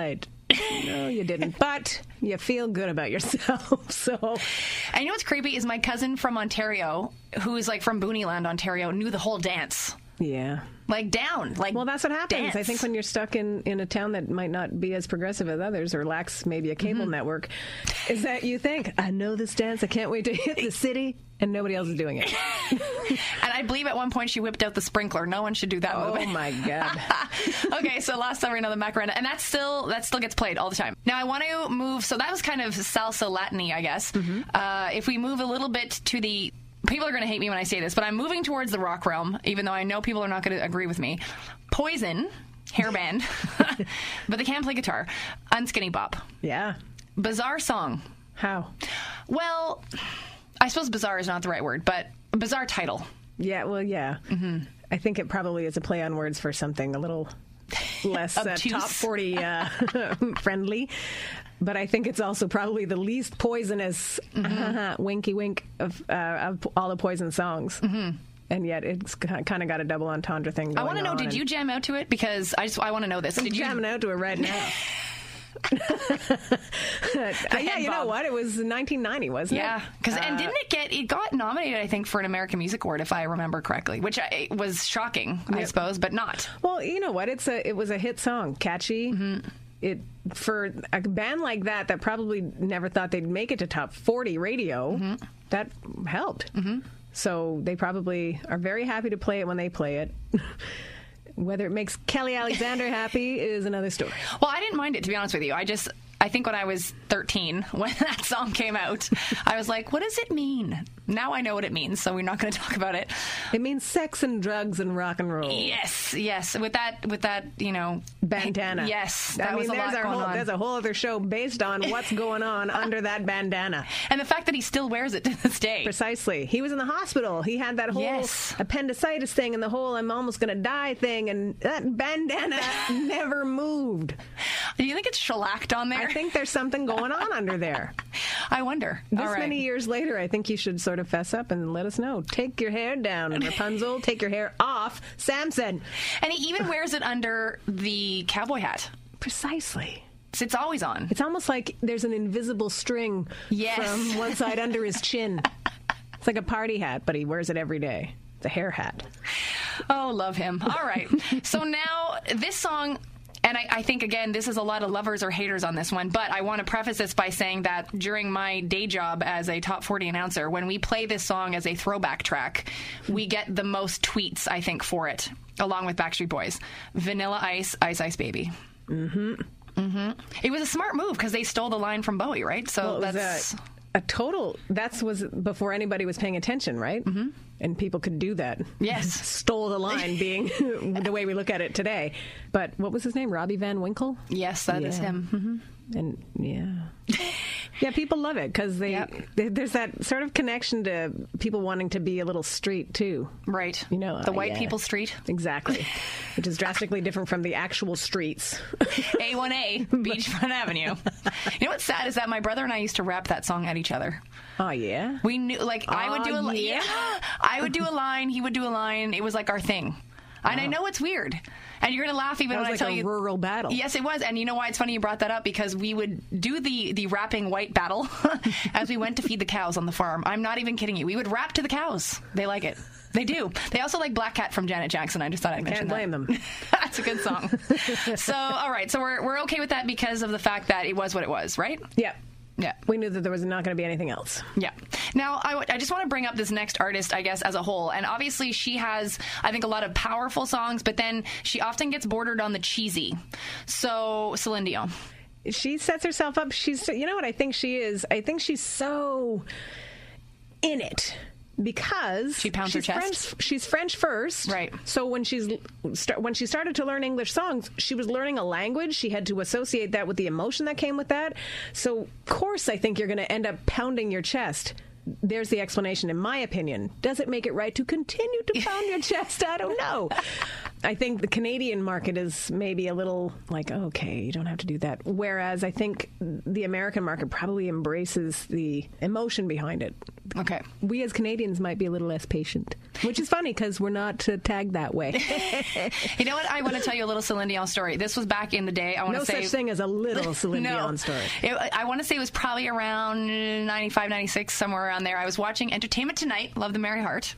No, you didn't. But you feel good about yourself. So, and you know what's creepy is my cousin from Ontario, who is like from Booneyland, Ontario, knew the whole dance. Yeah. Like down. Like well, that's what happens. dance. I think when you're stuck in, in a town that might not be as progressive as others or lacks maybe a cable mm-hmm. network, is that you think, I know this dance, I can't wait to hit the city, and nobody else is doing it. And I believe at one point she whipped out the sprinkler. No one should do that oh, move. Oh my God. Okay, so Last Summer, Another Macarena, and that's still that still gets played all the time. Now I want to move, so that was kind of salsa Latin-y, I guess. Mm-hmm. Uh, if we move a little bit to the people are going to hate me when I say this, but I'm moving towards the rock realm, even though I know people are not going to agree with me. Poison, hair band, but they can't play guitar. Unskinny Bop. Yeah. Bizarre song. How? Well, I suppose bizarre is not the right word, but bizarre title. Yeah, well, yeah. Mm-hmm. I think it probably is a play on words for something a little less uh, top forty uh, friendly. But I think it's also probably the least poisonous mm-hmm. winky wink of, uh, of all the Poison songs. Mm-hmm. And yet it's kind of got a double entendre thing going on. I want to know, did you jam out to it? Because I just I want to know this. I'm did you jamming out to it right now. uh, yeah, you know what? It was nineteen ninety, wasn't yeah. it? Yeah, because uh, and didn't it get it got nominated? I think for an American Music Award, if I remember correctly, which I, was shocking, yep. I suppose, but not. Well, you know what? It's a it was a hit song, catchy. Mm-hmm. It for a band like that that probably never thought they'd make it to top forty radio. Mm-hmm. That helped. Mm-hmm. So they probably are very happy to play it when they play it. Whether it makes Kelly Alexander happy is another story. Well, I didn't mind it, to be honest with you. I just, I think when I was thirteen, when that song came out, I was like, what does it mean? Now I know what it means, so we're not going to talk about it. It means sex and drugs and rock and roll. Yes, yes. With that, with that, you know, bandana. Yes, that I mean, was a there's lot our going whole, on. There's a whole other show based on what's going on under that bandana. And the fact that he still wears it to this day. Precisely. He was in the hospital. He had that whole yes. appendicitis thing and the whole I'm almost going to die thing, and that bandana never moved. Do you think it's shellacked on there? I think there's something going on under there. I wonder. This All right. many years later, I think you should sort of fess up and let us know. Take your hair down, Rapunzel. Take your hair off, Samson. And he even wears it under the cowboy hat. Precisely. It's always on. It's almost like there's an invisible string yes. from one side under his chin. It's like a party hat, but he wears it every day. It's a hair hat. Oh, love him. All right. So now this song... And I, I think, again, this is a lot of lovers or haters on this one, but I want to preface this by saying that during my day job as a top forty announcer, when we play this song as a throwback track, we get the most tweets, I think, for it, along with Backstreet Boys. Vanilla Ice, Ice Ice Baby. Mm-hmm. Mm-hmm. It was a smart move because they stole the line from Bowie, right? So well, that's... A, a total... That was before anybody was paying attention, right? Mm-hmm. And people could do that. Yes. Stole the line being the way we look at it today. But what was his name? Robbie Van Winkle? Yes, that yeah. is him. Mm-hmm. And yeah. Yeah, people love it because they, yep. they, there's that sort of connection to people wanting to be a little street too. Right. You know, the uh, white yeah. people street. Exactly. Which is drastically different from the actual streets. A one A, Beachfront Avenue. You know what's sad is that my brother and I used to rap that song at each other. Oh, yeah? We knew, like, oh, I would do a line. Yeah? yeah. I would do a line, he would do a line. It was like our thing. And oh. I know it's weird. And you're going to laugh even that was when like I tell a you. rural battle. Yes, it was. And you know why it's funny you brought that up? Because we would do the, the rapping white battle as we went to feed the cows on the farm. I'm not even kidding you. We would rap to the cows. They like it. They do. They also like Black Cat from Janet Jackson. I just thought I'd mention that. Can't blame them. That's a good song. So, all right. So we're we're okay with that because of the fact that it was what it was, right? Yeah. Yeah. We knew that there was not going to be anything else. Yeah. Now, I, w- I just want to bring up this next artist, I guess, as a whole. And obviously, she has, I think, a lot of powerful songs, but then she often gets bordered on the cheesy. So, Celine Dion. She sets herself up. She's, you know what I think she is? I think she's so in it. Because she pounds she's her chest. French, she's French first, right? So when she's when she started to learn English songs, she was learning a language. She had to associate that with the emotion that came with that. So, of course, I think you're going to end up pounding your chest. There's the explanation, in my opinion. Does it make it right to continue to pound your chest? I don't know. I think the Canadian market is maybe a little like, oh, okay, you don't have to do that. Whereas I think the American market probably embraces the emotion behind it. Okay. We as Canadians might be a little less patient, which is funny because we're not uh, tagged that way. You know what? I want to tell you a little Celine Dion story. This was back in the day. I want no to say such thing as a little Celine no. Dion story. It, I want to say it was probably around ninety-five, ninety-six, somewhere around there. I was watching Entertainment Tonight, Love the Merry Heart.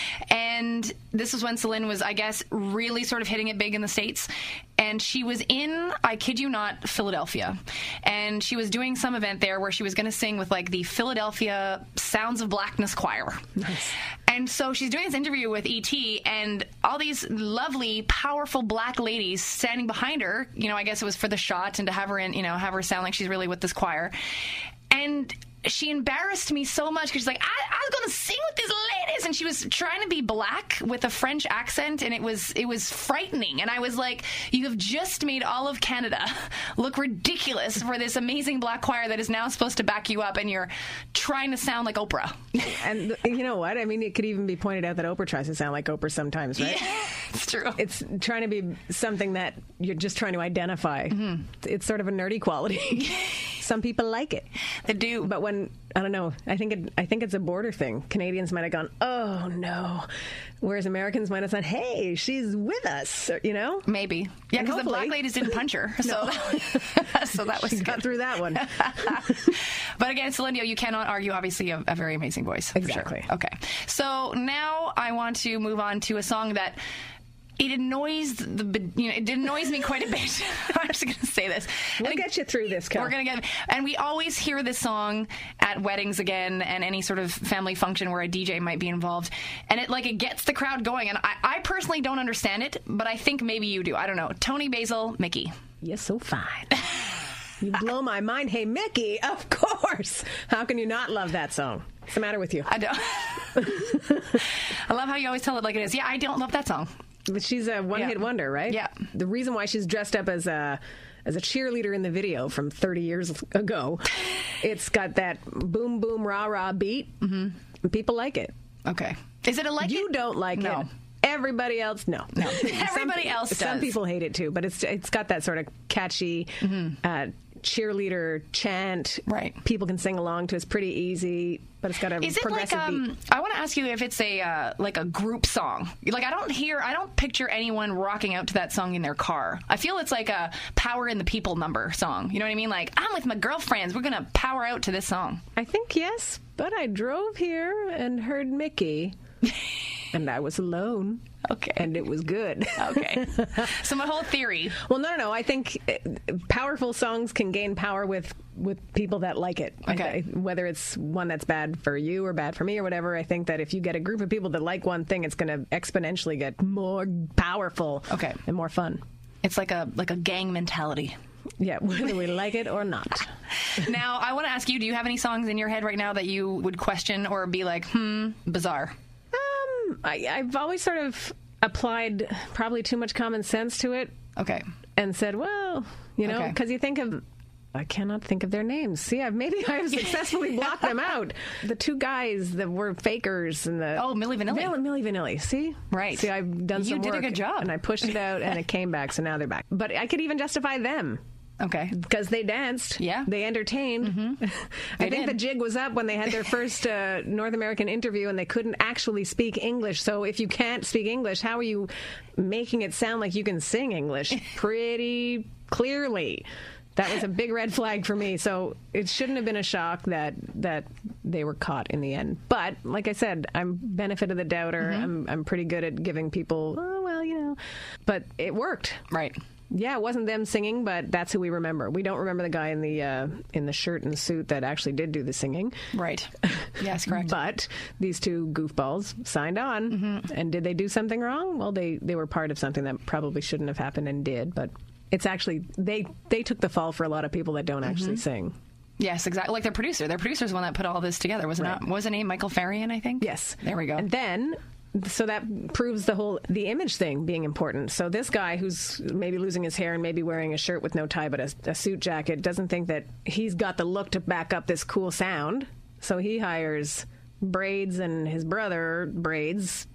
And this was when Celine was, I guess, really sort of hitting it big in the States. And she was in, I kid you not, Philadelphia. And she was doing some event there where she was going to sing with like the Philadelphia Sounds of Blackness Choir. Nice. And so she's doing this interview with E T, and all these lovely, powerful black ladies standing behind her. You know, I guess it was for the shot and to have her in, you know, have her sound like she's really with this choir. And she embarrassed me so much because she's like, I, I was going to sing with these ladies, and she was trying to be black with a French accent, and it was it was frightening. And I was like, you have just made all of Canada look ridiculous for this amazing black choir that is now supposed to back you up, and you're trying to sound like Oprah. And you know what? I mean, it could even be pointed out that Oprah tries to sound like Oprah sometimes, right? Yeah, it's true. It's trying to be something that you're just trying to identify. Mm-hmm. It's sort of a nerdy quality. Some people like it. They do. But when, I don't know, I think it, I think it's a border thing. Canadians might have gone, oh, no. Whereas Americans might have said, hey, she's with us, or, you know? Maybe. Yeah, because the black ladies didn't punch her. So, so that was she good. got through that one. But again, Celine Dion, you cannot argue, obviously, a, a very amazing voice. Exactly. Sure. Okay. So now I want to move on to a song that... It annoys the, you know, it annoys me quite a bit. I'm just going to say this. We'll and get you through this, Cal. We're going to get, and we always hear this song at weddings again, and any sort of family function where a D J might be involved, and it like it gets the crowd going. And I, I personally don't understand it, but I think maybe you do. I don't know. Tony Basil, Mickey. You're so fine. You blow my mind. Hey, Mickey, of course. How can you not love that song? What's the matter with you? I don't. I love how you always tell it like it is. Yeah, I don't love that song. But she's a one-hit yeah. wonder, right? Yeah. The reason why she's dressed up as a as a cheerleader in the video from thirty years ago, it's got that boom, boom, rah, rah beat. Mm-hmm. And people like it. Okay. Is it a like You it? don't like no. it. Everybody else, no. No. Everybody some, else does. Some people hate it too, but it's it's got that sort of catchy mm-hmm. uh, cheerleader chant. Right. People can sing along to. It's pretty easy, but it's got a Is it progressive like, um, beat. I want to ask you if it's a uh, like a group song. Like I don't hear, I don't picture anyone rocking out to that song in their car. I feel it's like a Power in the People number song. You know what I mean? Like I'm with my girlfriends. We're gonna power out to this song. I think yes, but I drove here and heard Mickey. And I was alone. Okay. And it was good. Okay. So my whole theory. Well, no, no, no. I think powerful songs can gain power with, with people that like it. Okay. I, whether it's one that's bad for you or bad for me or whatever, I think that if you get a group of people that like one thing, it's going to exponentially get more powerful. Okay. And more fun. It's like a like a gang mentality. Yeah, whether we like it or not. Now, I want to ask you, do you have any songs in your head right now that you would question or be like, hmm, bizarre? I, I've always sort of applied probably too much common sense to it. Okay. And said, well, you know, because okay. you think of, I cannot think of their names. See, I've, maybe I've successfully blocked them out. The two guys that were fakers and the... Oh, Milli Vanilli. Milli, Milli Vanilli. See? Right. See, I've done some You did work. a good job. And I pushed it out and it came back, so now they're back. But I could even justify them. Okay. Because they danced. Yeah. They entertained. Mm-hmm. I They think did. the jig was up when they had their first uh, North American interview and they couldn't actually speak English. So if you can't speak English, how are you making it sound like you can sing English pretty clearly? That was a big red flag for me. So it shouldn't have been a shock that that they were caught in the end. But like I said, I'm benefit of the doubter. Mm-hmm. I'm I'm pretty good at giving people, oh, well, you know. But it worked. Right. Yeah, it wasn't them singing, but that's who we remember. We don't remember the guy in the uh, in the shirt and suit that actually did do the singing. Right. Yes, correct. But these two goofballs signed on. Mm-hmm. And did they do something wrong? Well, they, they were part of something that probably shouldn't have happened and did. But it's actually, they, they took the fall for a lot of people that don't mm-hmm. actually sing. Yes, exactly. Like their producer. Their producer's the one that put all this together, wasn't Right. it? Wasn't he Michael Farian, I think? Yes. There we go. And then... So that proves the whole, the image thing being important. So this guy who's maybe losing his hair and maybe wearing a shirt with no tie but a, a suit jacket doesn't think that he's got the look to back up this cool sound. So he hires braids and his brother braids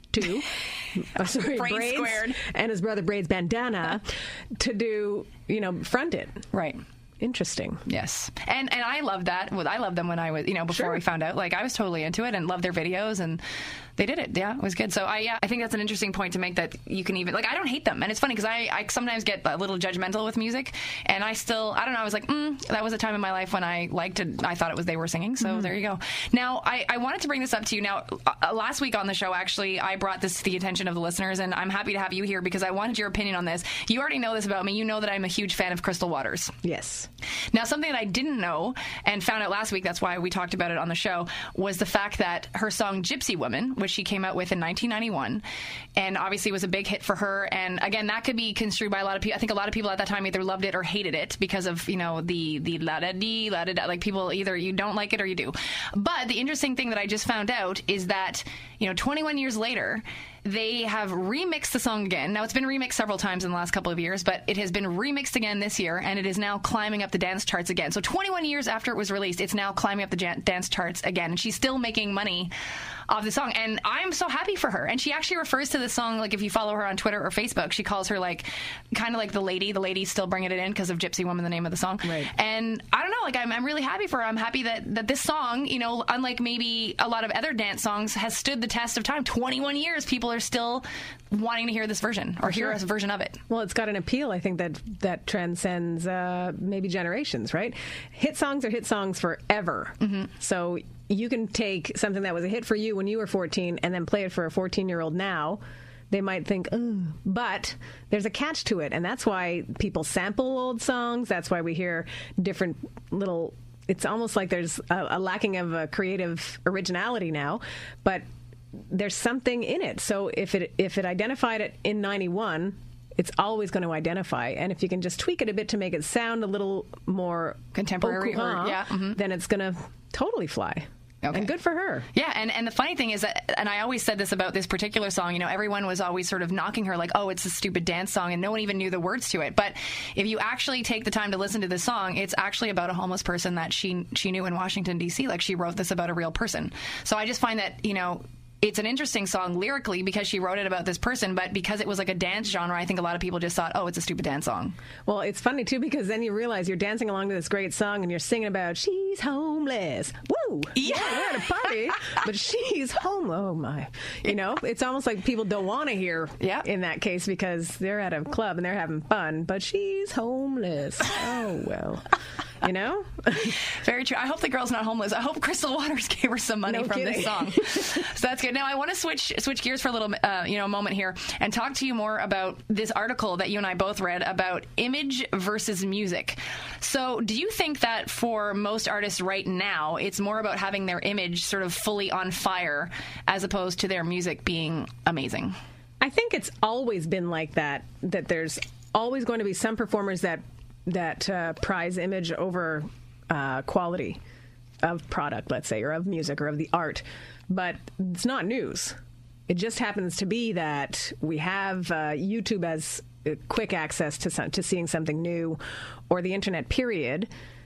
two, oh, sorry, Braid braids, squared. and his brother braids bandana to do, you know, front it. Right. Interesting. Yes. And and I loved that. Well, I loved them when I was, you know, before Sure. we found out. Like, I was totally into it and loved their videos, and they did it. Yeah, it was good. So, I yeah, I think that's an interesting point to make, that you can even, like, I don't hate them. And it's funny because I, I sometimes get a little judgmental with music, and I still, I don't know, I was like, mm, that was a time in my life when I liked it. I thought it was they were singing. So, mm-hmm. there you go. Now, I, I wanted to bring this up to you. Now, uh, last week on the show, actually, I brought this to the attention of the listeners, and I'm happy to have you here because I wanted your opinion on this. You already know this about me. You know that I'm a huge fan of Crystal Waters. Yes. Now, something that I didn't know and found out last week, that's why we talked about it on the show, was the fact that her song Gypsy Woman, which she came out with in nineteen ninety-one, and obviously was a big hit for her. And again, that could be construed by a lot of people. I think a lot of people at that time either loved it or hated it because of, you know, the the la-da-dee, la-da-da, like people either you don't like it or you do. But the interesting thing that I just found out is that, you know, twenty-one years later, they have remixed the song again. Now, it's been remixed several times in the last couple of years, but it has been remixed again this year, and it is now climbing up the dance charts again. So twenty-one years after it was released, it's now climbing up the jan- dance charts again, and she's still making money off the song, and I'm so happy for her. And she actually refers to this song, like, if you follow her on Twitter or Facebook, she calls her, like, kind of like the lady. The lady's still bringing it in because of Gypsy Woman, the name of the song. Right. And I don't know, like, I'm, I'm really happy for her. I'm happy that, that this song, you know, unlike maybe a lot of other dance songs, has stood the test of time. twenty-one years, people are still wanting to hear this version or hear Sure. a version of it. Well, it's got an appeal, I think, that that transcends uh, maybe generations, right? Hit songs are hit songs forever. Mm-hmm. So you can take something that was a hit for you when you were fourteen and then play it for a fourteen-year-old now. They might think, oh, but there's a catch to it. And that's why people sample old songs. That's why we hear different little... It's almost like there's a, a lacking of a creative originality now. But there's something in it. So if it if it identified it in ninety-one, it's always going to identify. And if you can just tweak it a bit to make it sound a little more Contemporary, au courant, or- yeah, mhm. then it's going to totally fly. Okay. And good for her. Yeah, and, and the funny thing is that, and I always said this about this particular song, you know, everyone was always sort of knocking her like, oh, it's a stupid dance song, and no one even knew the words to it. But if you actually take the time to listen to this song, it's actually about a homeless person that she she knew in Washington, D C. Like, she wrote this about a real person. So I just find that, you know, it's an interesting song lyrically because she wrote it about this person, but because it was like a dance genre, I think a lot of people just thought, oh, it's a stupid dance song. Well, it's funny, too, because then you realize you're dancing along to this great song and you're singing about she's homeless. Woo! Yeah. Yeah, we're at a party, but she's home. Oh, my. You know, it's almost like people don't want to hear Yeah. in that case because they're at a club and they're having fun, but she's homeless. Oh, well. You know? Very true. I hope the girl's not homeless. I hope Crystal Waters gave her some money No from kidding. this song. So that's good. Now I want to switch switch gears for a little, uh, you know, moment here and talk to you more about this article that you and I both read about image versus music. So, do you think that for most artists right now, it's more about having their image sort of fully on fire as opposed to their music being amazing? I think it's always been like that, that there's always going to be some performers that that uh, prize image over uh, quality of product, let's say, or of music or of the art. But it's not news. It just happens to be that we have uh, YouTube as uh, quick access to some, to seeing something new, or the internet, period.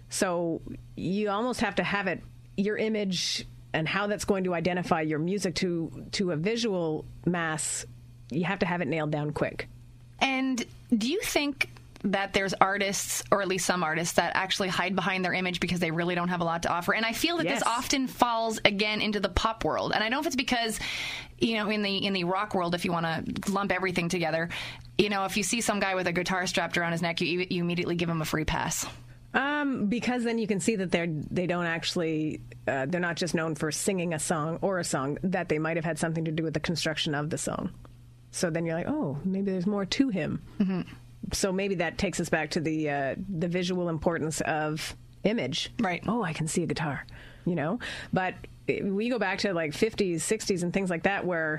So you almost have to have it, your image and how that's going to identify your music to to a visual mass. You have to have it nailed down quick. And do you think that there's artists, or at least some artists, that actually hide behind their image because they really don't have a lot to offer? And I feel that Yes. this often falls, again, into the pop world. And I don't know if it's because, you know, in the in the rock world, if you want to lump everything together, you know, if you see some guy with a guitar strapped around his neck, you, you immediately give him a free pass. Um, because then you can see that they're they don't actually uh, they're not just known for singing a song or a song, that they might have had something to do with the construction of the song. So then you're like, oh, maybe there's more to him. Mm-hmm. So maybe that takes us back to the uh, the visual importance of image. Right. Oh, I can see a guitar, you know. But we go back to like fifties, sixties, and things like that, where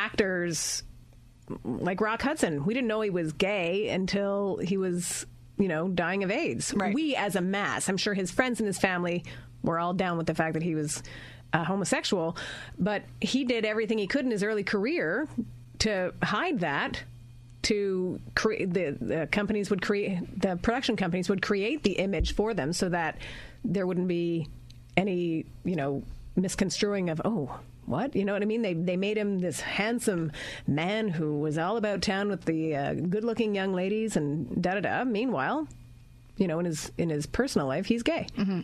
actors like Rock Hudson, we didn't know he was gay until he was, you know, dying of AIDS. Right. We as a mass, I'm sure his friends and his family were all down with the fact that he was uh, homosexual, but he did everything he could in his early career to hide that. To create the, the companies would create the production companies would create the image for them so that there wouldn't be any, you know, misconstruing of, oh, what? You know what I mean? They they made him this handsome man who was all about town with the uh, good-looking young ladies and da-da-da. Meanwhile, you know, in his in his personal life, he's gay. Mm-hmm.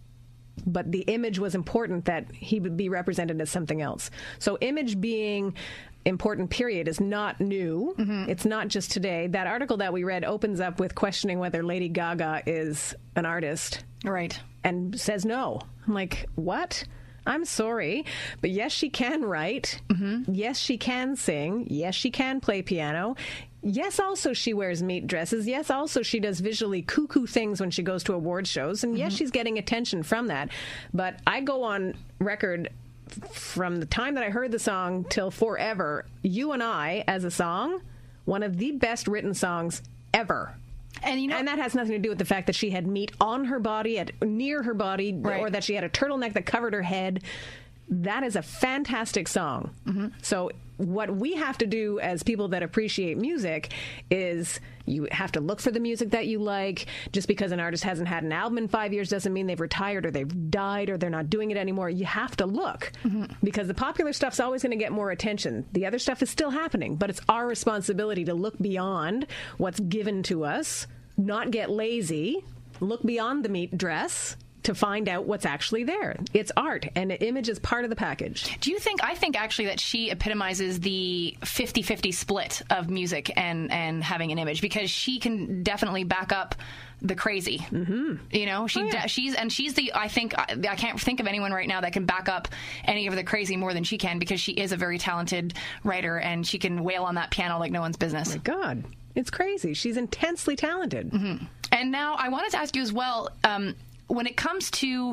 But the image was important that he would be represented as something else. So image being important, period, is not new. Mm-hmm. It's not just today. That article that we read opens up with questioning whether Lady Gaga is an artist. Right. And says no. I'm like, what? I'm sorry, but yes, she can write. Mm-hmm. Yes, she can sing. Yes, she can play piano. Yes, also she wears meat dresses. Yes, also she does visually cuckoo things when she goes to award shows. And yes, mm-hmm. she's getting attention from that. But I go on record from the time that I heard the song till forever, You and I, as a song, one of the best written songs ever. And, you know, and that has nothing to do with the fact that she had meat on her body, at, near her body, right. or that she had a turtleneck that covered her head. That is a fantastic song. Mm-hmm. So what we have to do as people that appreciate music is you have to look for the music that you like. Just because an artist hasn't had an album in five years doesn't mean they've retired or they've died or they're not doing it anymore. You have to look mm-hmm. because the popular stuff's always going to get more attention. The other stuff is still happening, but it's our responsibility to look beyond what's given to us, not get lazy, look beyond the meat dress, to find out what's actually there. It's art, and image is part of the package. Do you think, I think actually that she epitomizes the fifty-fifty split of music and, and having an image, because she can definitely back up the crazy. Mm-hmm. You know, she oh, yeah. she's, and she's the, I think, I, I can't think of anyone right now that can back up any of the crazy more than she can, because she is a very talented writer, and she can wail on that piano like no one's business. Oh my God. It's crazy. She's intensely talented. Mm-hmm. And now I wanted to ask you as well, um, when it comes to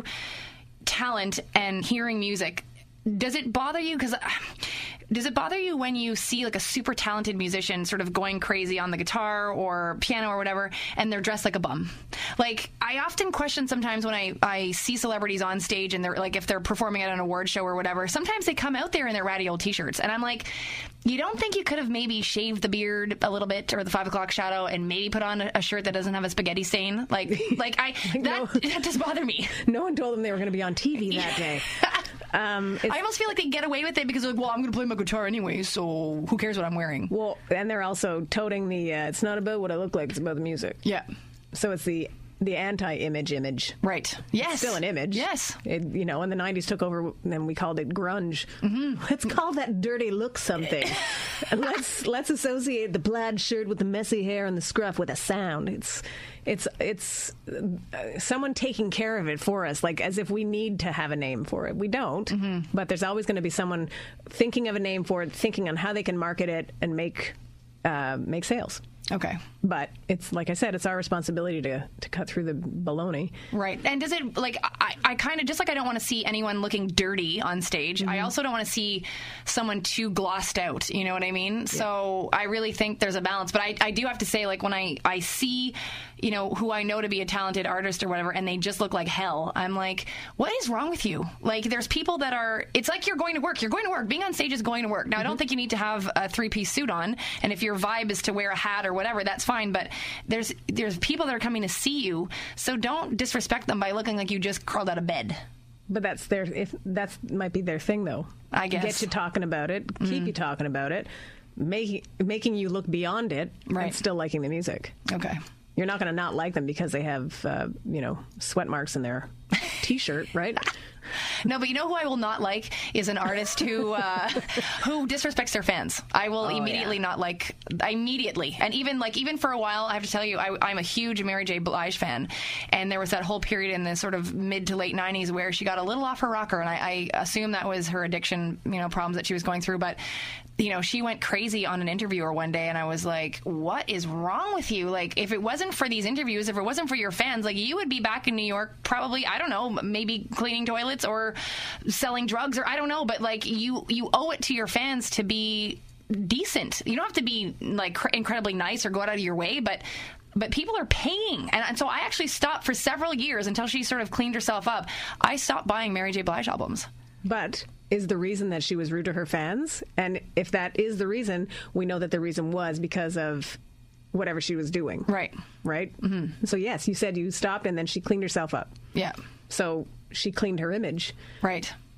talent and hearing music, does it bother you? Because does it bother you when you see like a super talented musician sort of going crazy on the guitar or piano or whatever, and they're dressed like a bum? Like, I often question sometimes when I, I see celebrities on stage and they're like, if they're performing at an award show or whatever, sometimes they come out there in their ratty old t-shirts, and I'm like, you don't think you could have maybe shaved the beard a little bit or the five o'clock shadow and maybe put on a, a shirt that doesn't have a spaghetti stain? Like, like I that, no, that does bother me. No one told them they were going to be on T V that day. Um, I almost feel like they get away with it because they're like, well, I'm going to play my guitar anyway, so who cares what I'm wearing? Well, and they're also toting the, uh, it's not about what I look like, it's about the music. Yeah. So it's the the anti-image image. Right. Yes. It's still an image. Yes. It, you know, when the nineties took over, then we called it grunge. Mm-hmm. Let's call that dirty look something. let's let's associate the plaid shirt with the messy hair and the scruff with a sound. It's it's it's uh, someone taking care of it for us, like as if we need to have a name for it. We don't, mm-hmm. but there's always going to be someone thinking of a name for it, thinking on how they can market it and make uh, make sales. Okay. But it's, like I said, it's our responsibility to, to cut through the baloney. Right. And does it, like, I, I kind of, just like I don't want to see anyone looking dirty on stage, mm-hmm. I also don't want to see someone too glossed out, you know what I mean? Yeah. So I really think there's a balance. But I, I do have to say, like, when I, I see, you know, who I know to be a talented artist or whatever, and they just look like hell, I'm like, what is wrong with you? Like, there's people that are, it's like you're going to work. You're going to work. Being on stage is going to work. Now, mm-hmm. I don't think you need to have a three-piece suit on, and if your vibe is to wear a hat or whatever, that's fine. But there's there's people that are coming to see you, so don't disrespect them by looking like you just crawled out of bed. But that's their if that's might be their thing, though. I guess get you talking about it, mm-hmm. keep you talking about it, making making you look beyond it, right. and still liking the music. Okay. You're not going to not like them because they have, uh, you know, sweat marks in their T-shirt, right? No, but you know who I will not like is an artist who uh, who disrespects their fans. I will oh, immediately yeah. not like, immediately. And even like even for a while, I have to tell you, I, I'm a huge Mary J. Blige fan. And there was that whole period in the sort of mid to late nineties where she got a little off her rocker. And I, I assume that was her addiction, you know, problems that she was going through. But you know, she went crazy on an interviewer one day, and I was like, what is wrong with you? Like, if it wasn't for these interviews, if it wasn't for your fans, like, you would be back in New York probably, I don't know, maybe cleaning toilets or selling drugs, or I don't know, but, like, you, you owe it to your fans to be decent. You don't have to be, like, cr- incredibly nice or go out of your way, but... But people are paying. And, and so I actually stopped for several years until she sort of cleaned herself up. I stopped buying Mary J. Blige albums. But is the reason that she was rude to her fans? And if that is the reason, we know that the reason was because of whatever she was doing. Right. Right? Mm-hmm. So, yes, you said you stopped and then she cleaned herself up. Yeah. So she cleaned her image. Right.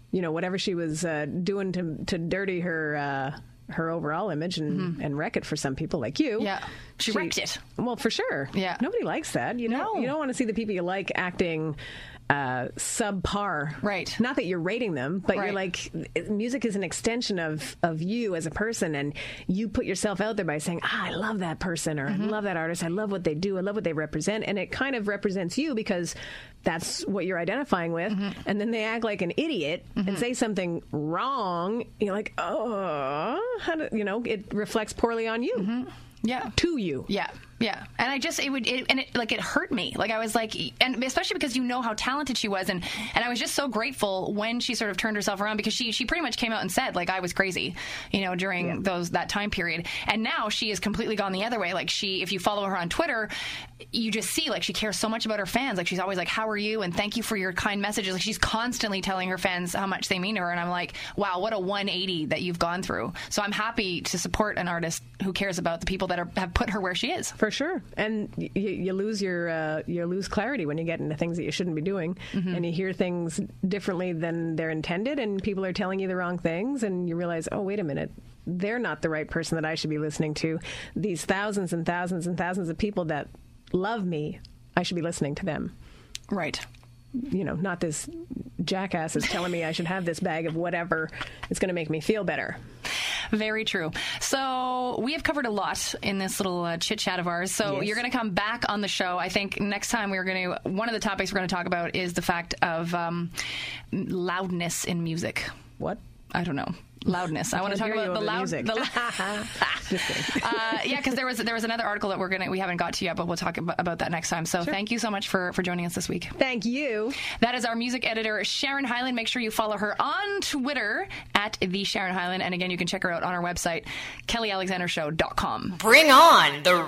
you know, whatever she was uh, doing to to dirty her uh, her overall image and, mm-hmm. and wreck it for some people like you. Yeah, she, she wrecked it. Well, for sure. Yeah, nobody likes that. You know, no. you don't want to see the people you like acting uh, subpar. Right. Not that you're rating them, but right. you're like, music is an extension of, of you as a person, and you put yourself out there by saying, ah, I love that person, or mm-hmm. I love that artist, I love what they do, I love what they represent, and it kind of represents you because that's what you're identifying with, mm-hmm. and then they act like an idiot mm-hmm. and say something wrong, you're like, oh, how do, you know, it reflects poorly on you. Mm-hmm. Yeah. To you. Yeah. Yeah. And I just, it would, it, and it, like, it hurt me. Like, I was like, and especially because you know how talented she was. And, and I was just so grateful when she sort of turned herself around, because she, she pretty much came out and said, like, I was crazy, you know, during yeah. those, that time period. And now she has completely gone the other way. Like, she, if you follow her on Twitter, you just see, like, she cares so much about her fans. Like, she's always like, how are you? And thank you for your kind messages. Like, she's constantly telling her fans how much they mean to her. And I'm like, wow, what a one eighty that you've gone through. So I'm happy to support an artist who cares about the people that are, have put her where she is. For sure. And you, you lose your uh, you lose clarity when you get into things that you shouldn't be doing, mm-hmm. and you hear things differently than they're intended, and people are telling you the wrong things, and you realize, oh, wait a minute, they're not the right person that I should be listening to. These thousands and thousands and thousands of people that love me, I should be listening to them. Right. You know, not this jackass is telling me I should have this bag of whatever is going to make me feel better. Very true. So we have covered a lot in this little uh, chit chat of ours. So yes. you're going to come back on the show. I think next time we're going to, one of the topics we're going to talk about is the fact of um, loudness in music. What? I don't know. Loudness. I, I want to talk about the loud music. The la- uh, yeah, because there was there was another article that we're gonna we haven't got to yet, but we'll talk about, about that next time. So sure. Thank you so much for for joining us this week. Thank you. That is our music editor, Sharon Hyland. Make sure you follow her on Twitter at the Sharon Hyland, and again, you can check her out on our website, kelly alexander show dot com. Bring on the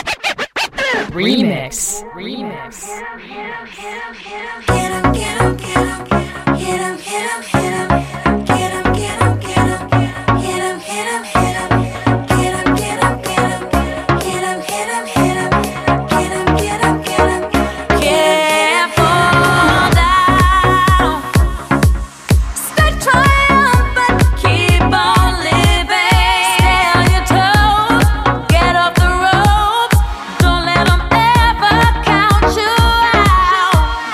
remix. Remix. Hit 'em, hit 'em, hit 'em, hit 'em, hit 'em, hit 'em, hit 'em, hit 'em, hit 'em, get 'em, get 'em, get 'em, hit 'em, hit 'em, hit 'em, get 'em, get 'em, get 'em, hit 'em, hit 'em, hit 'em, get 'em, get 'em, get 'em, can't fall down, stay triumphant, keep on living, stay on your toes, get off the ropes, don't let 'em ever count you out.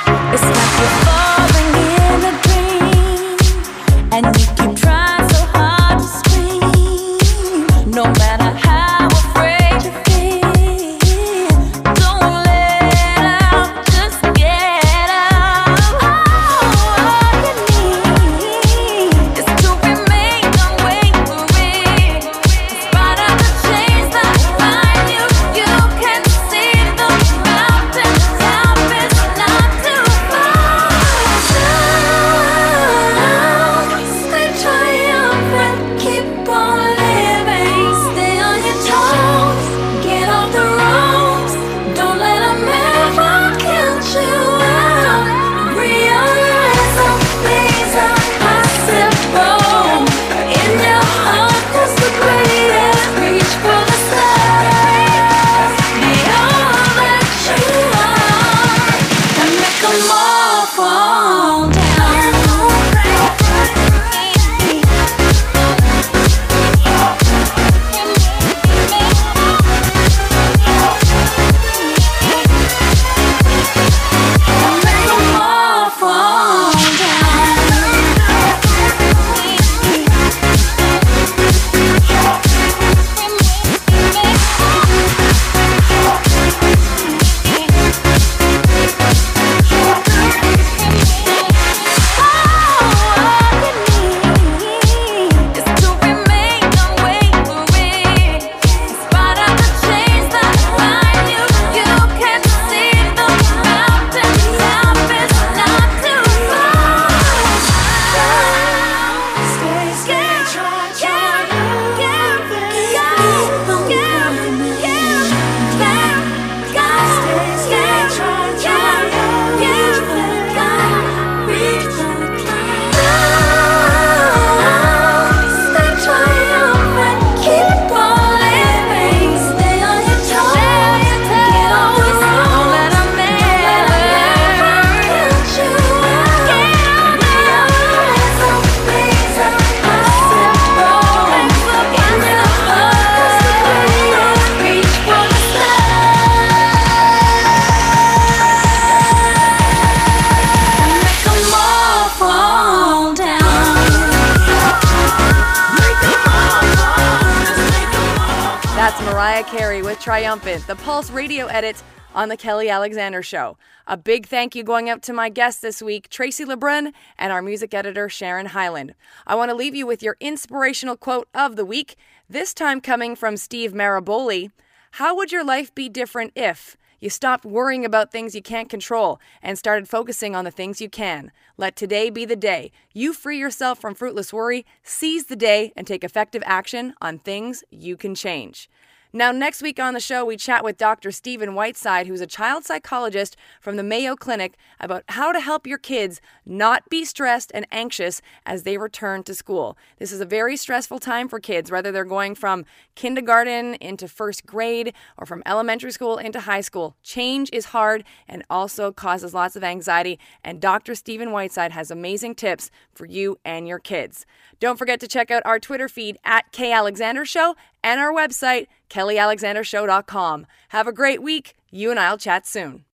Mariah Carey with Triumphant, the Pulse radio edit on The Kelly Alexander Show. A big thank you going out to my guests this week, Tracy LeBrun, and our music editor, Sharon Hyland. I want to leave you with your inspirational quote of the week, this time coming from Steve Maraboli. How would your life be different if you stopped worrying about things you can't control and started focusing on the things you can? Let today be the day. You free yourself from fruitless worry, seize the day, and take effective action on things you can change. Now, next week on the show, we chat with Doctor Stephen Whiteside, who's a child psychologist from the Mayo Clinic, about how to help your kids not be stressed and anxious as they return to school. This is a very stressful time for kids, whether they're going from kindergarten into first grade or from elementary school into high school. Change is hard and also causes lots of anxiety, and Doctor Stephen Whiteside has amazing tips for you and your kids. Don't forget to check out our Twitter feed at K Alexander Show and our website, kelly alexander show dot com. Have a great week. You and I'll chat soon.